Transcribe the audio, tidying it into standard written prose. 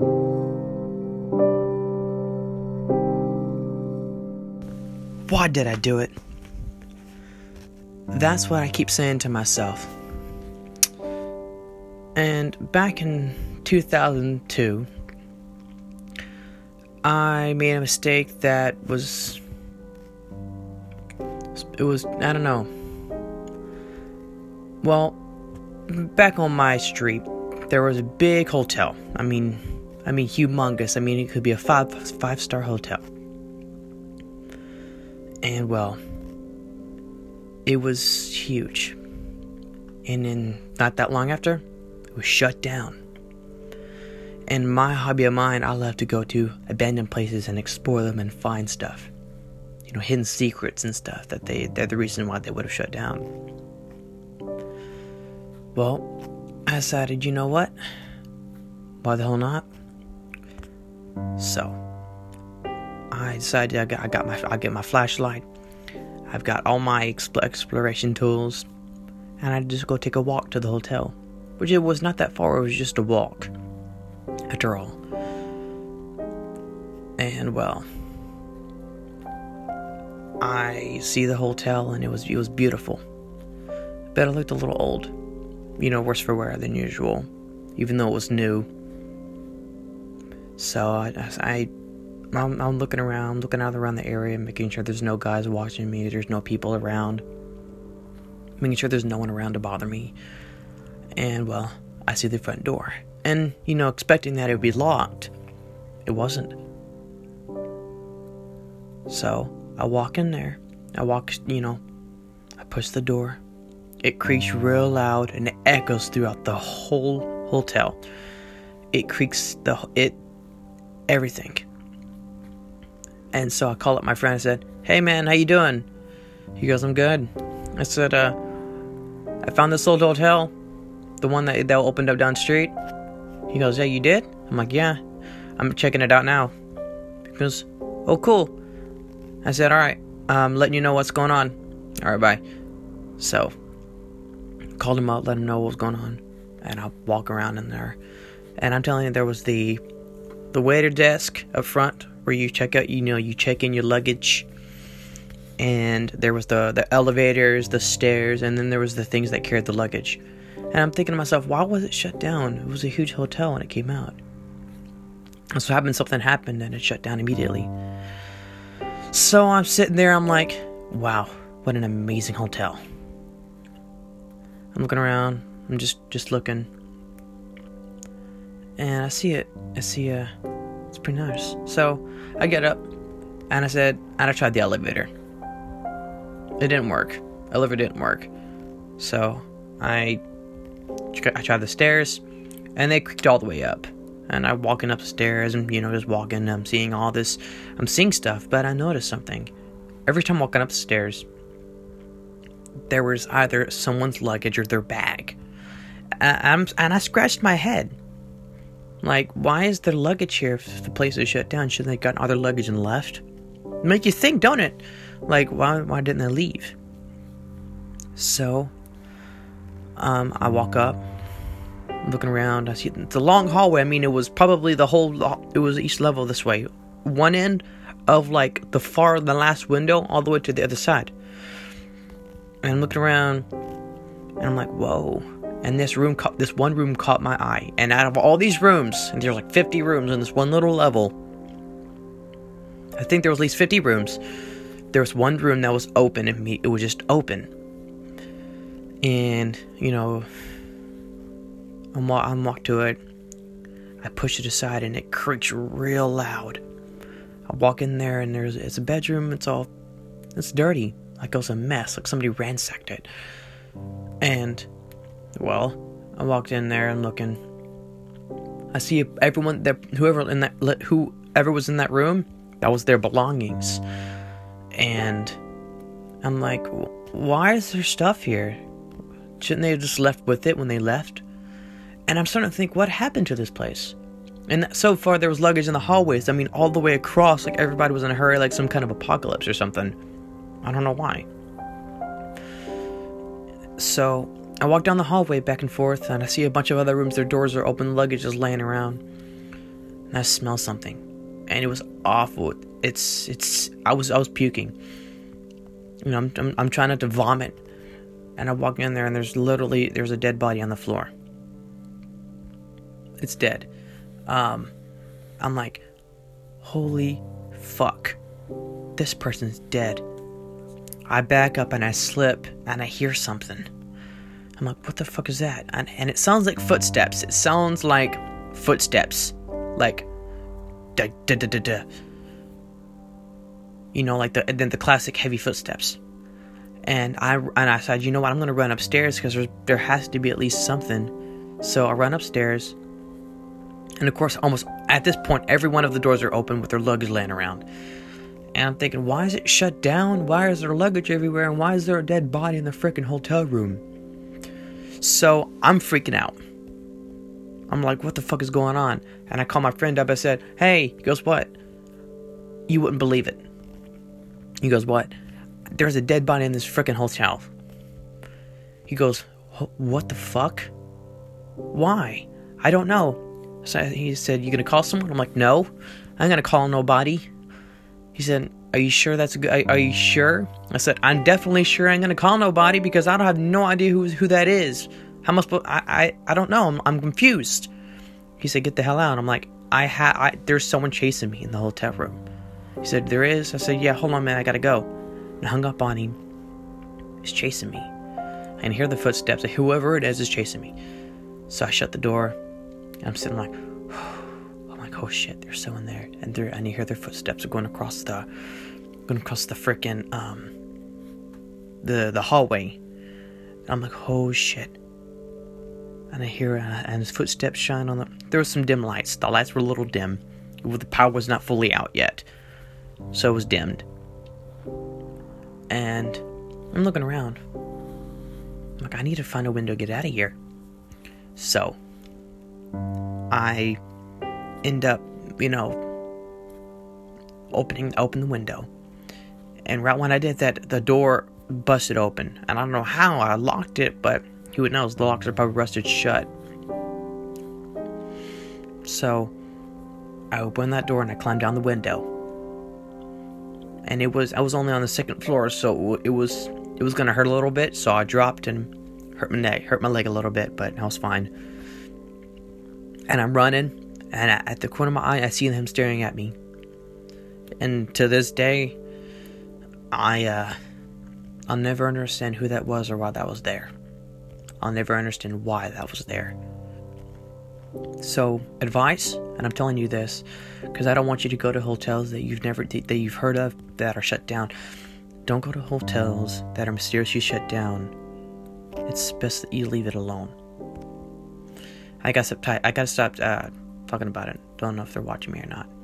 Why did I do it? That's what I keep saying to myself. And back in 2002, I made a mistake that was, I don't know. Well, back on my street, there was a big hotel. I mean, humongous. I mean, it could be a five-star hotel. And, well, it was huge. And then, not that long after, it was shut down. And my hobby of mine, I love to go to abandoned places and explore them and find stuff. You know, hidden secrets and stuff that they're the reason why they would have shut down. Well, I decided, you know what? Why the hell not? So, I decided I'll get my flashlight. I've got all my exploration tools, and I just go take a walk to the hotel, which it was not that far. It was just a walk, after all. And well, I see the hotel, and it was beautiful, but it looked a little old. You know, worse for wear than usual, even though it was new. So I'm looking around, around the area, making sure there's no guys watching me, there's no people around, making sure there's no one around to bother me. And, well, I see the front door. And, you know, expecting that it would be locked. It wasn't. So, I walk in there. I push the door. It creaks real loud, and it echoes throughout the whole hotel. It creaks everything. And so I call up my friend and said, "Hey man, how you doing?" He goes, "I'm good." I said, I found this old hotel, the one that opened up down the street. He goes, "Yeah, you did?" I'm like, "Yeah, I'm checking it out now." He goes, "Oh, cool." I said, "All right, letting you know what's going on. All right, bye." So, called him up, let him know what was going on, and I'll walk around in there. And I'm telling you, there was the waiter desk up front, where you check out, you check in your luggage, and there was the elevators, the stairs, and then there was the things that carried the luggage. And I'm thinking to myself, why was it shut down? It was a huge hotel when it came out. And so something happened, and it shut down immediately. So I'm sitting there, I'm like, wow, what an amazing hotel. I'm looking around, I'm just looking, and I see it. It's pretty nice. So I get up, and I tried the elevator. It didn't work. Elevator didn't work. So I tried the stairs, and they creaked all the way up. And I'm walking up the stairs, and just walking. I'm seeing all this. I'm seeing stuff, but I noticed something. Every time walking up the stairs, there was either someone's luggage or their bag. And I scratched my head. Like, why is there luggage here if the place is shut down? Shouldn't they have gotten other luggage and left? Make you think, don't it? Like, why didn't they leave? So, I walk up, looking around. I see it's a long hallway. I mean, it was probably it was each level this way. One end of, like, the last window, all the way to the other side. And I'm looking around, and I'm like, whoa. And this one room caught my eye. And out of all these rooms, and there's like 50 rooms in this one little level, I think there was at least 50 rooms. There was one room that was open, and it was just open. And, I walk to it. I push it aside, and it creaks real loud. I walk in there, and it's a bedroom. It's dirty. Like it was a mess. Like somebody ransacked it. And, well, I walked in there and looking. I see everyone there, whoever was in that room, that was their belongings. And I'm like, why is there stuff here? Shouldn't they have just left with it when they left? And I'm starting to think, what happened to this place? And so far, there was luggage in the hallways. I mean, all the way across, like everybody was in a hurry, like some kind of apocalypse or something. I don't know why. So I walk down the hallway back and forth, and I see a bunch of other rooms. Their doors are open, luggage is laying around. and I smell something, and it was awful. I was puking. I'm trying not to vomit, and I walk in there, and there's a dead body on the floor. It's dead. I'm like, holy fuck, this person's dead. I back up and I slip and I hear something. I'm like, what the fuck is that? And it sounds like footsteps. It sounds like footsteps, like da da da da da. Like the classic heavy footsteps. And I said, you know what? I'm gonna run upstairs because there has to be at least something. So I run upstairs. And of course, almost at this point, every one of the doors are open with their luggage laying around. And I'm thinking, why is it shut down? Why is there luggage everywhere? And why is there a dead body in the freaking hotel room? So I'm freaking out. I'm like, what the fuck is going on? And I call my friend up. I said, hey, he goes, what? You wouldn't believe it. He goes, what? There's a dead body in this freaking hotel. He goes, what the fuck? Why? I don't know. So he said, you gonna call someone? I'm like, no, I'm gonna call nobody. He said, are you sure that's good? Are you sure? I said, I'm definitely sure I'm gonna call nobody because I don't have no idea who that is. How am I supposed? I don't know. I'm confused. He said, get the hell out. I'm like, there's someone chasing me in the hotel room. He said, there is? I said, yeah, hold on, man, I gotta go. And I hung up on him. He's chasing me. And I hear the footsteps of whoever it is chasing me. So I shut the door. And I'm sitting like, oh shit, there's someone there. And you hear their footsteps are going across the frickin' the hallway. And I'm like, oh shit. And I hear and his footsteps shine on there was some dim lights. The lights were a little dim. The power was not fully out yet. So it was dimmed. And I'm looking around. I'm like, I need to find a window to get out of here. So I end up, open the window. And right when I did that, the door busted open. And I don't know how I locked it, but who knows? The locks are probably rusted shut. So I opened that door and I climbed down the window. And I was only on the second floor, so it was gonna hurt a little bit. So I dropped and hurt my leg a little bit, but I was fine. And I'm running. And at the corner of my eye, I see him staring at me. And to this day, I'll never understand who that was or why that was there. I'll never understand why that was there. So, advice, and I'm telling you this, because I don't want you to go to hotels that you've heard of that are shut down. Don't go to hotels that are mysteriously shut down. It's best that you leave it alone. I gotta stop talking about it. Don't know if they're watching me or not.